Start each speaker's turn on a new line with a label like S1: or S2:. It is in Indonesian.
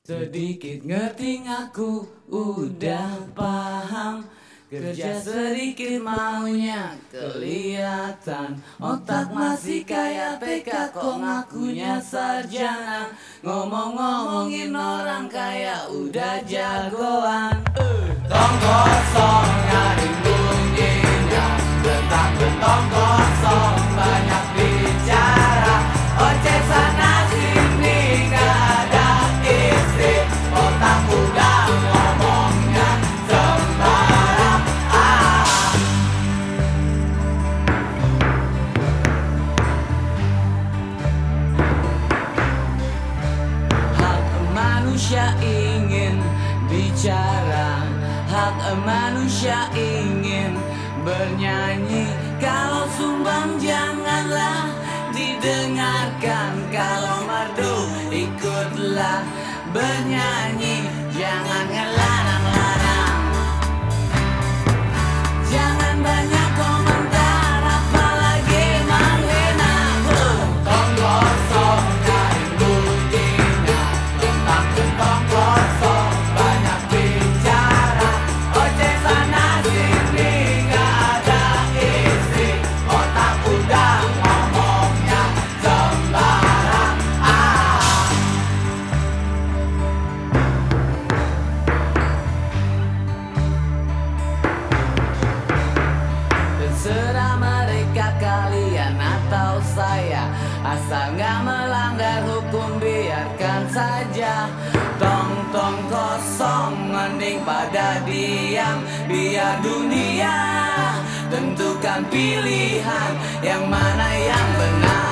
S1: Sedikit ngerti aku udah paham. Kerja sedikit maunya kelihatan. Otak masih kayak PK kok ngakunya sarjana. Ngomong-ngomongin orang kayak udah jagoan. Tong kosong nyari bunyinya, bentang-bentang kosong banyak bicara. Oceh sana sini gak ada isi. Otak udah ngomongnya sembarang. Hak manusia ingin bicara, hak manusia ingin bernyanyi. Kalau sumbang janganlah didengarkan, kalau merdu ikutlah bernyanyi. Jangan ngelarang-larang, jangan banyak komentar, apalagi menghina. Tong kosong dari bunyinya, bentang-bentang kosong banyak bicara. Oceh sana sini gak ada isi. Otak udah ngomongnya sembarang. Terserah mereka, kalian atau saya, asal gak melanggar hukum biarkan saja. Tong-tong kosong mending pada diam. Biar dunia tentukan pilihan yang mana yang benar.